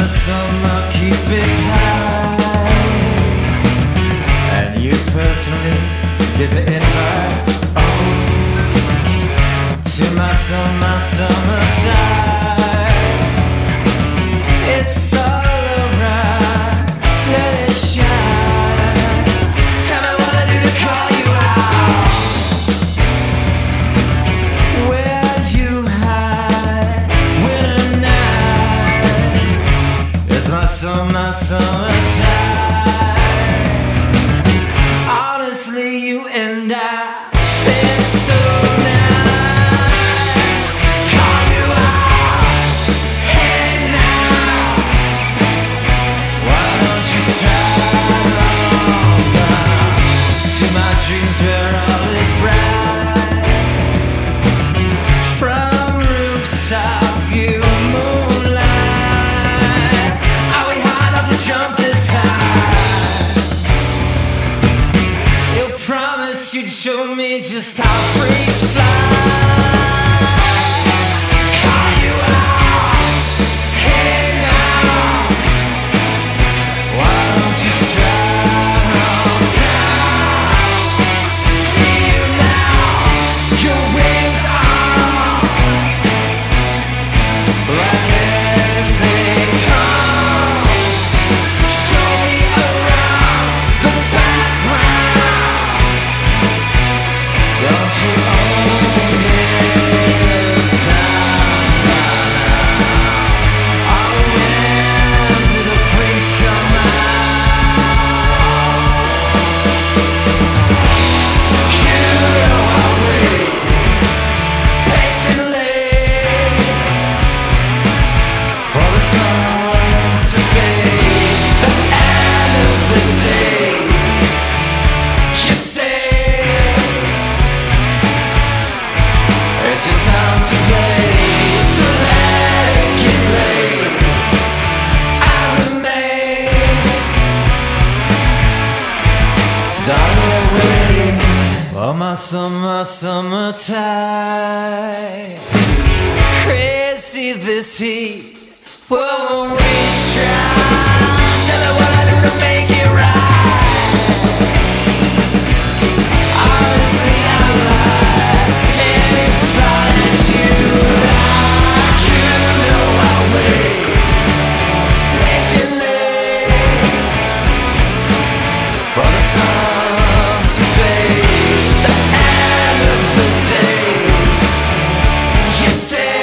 summer, keep it tight. And you personally give the invite, to my summertime. It's all alright, let it shine. Tell me what I do to call you out. Where you hide, winter night. It's my summertime. Honestly, you and I feel so nice. Call you out, hey now. Why don't you stride on down to my dreams where all is bright. From rooftop view, moonlight. Are we high enough to jump this high? You promised you'd show me just how freaks fly. Call you out, hey now. Why don't you stride on down? See you now, your wings are black as they come. Show me around the background. Don't you own this town by now? Oh, when do the freaks come out? You know I'll wait patiently for the sun to fade. The end of the day, you say. It's your time to play, so let it get late. I remain, darling, away for my summertime. Crazy this heat, won't we try? Tell me what I do to make it right. Honestly, I lie. And if I let you like, you know I'll wait patiently for the sun to fade. The end of the days, you say.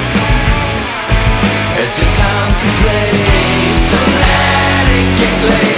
It's your time to play, so let it get late.